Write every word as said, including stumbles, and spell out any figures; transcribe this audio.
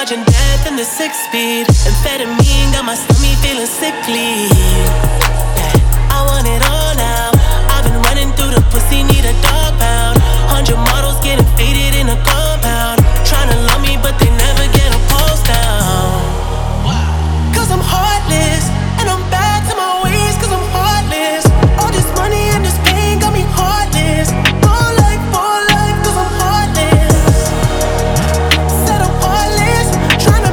dodging death in the six speed. Amphetamine got my stomach feeling sickly.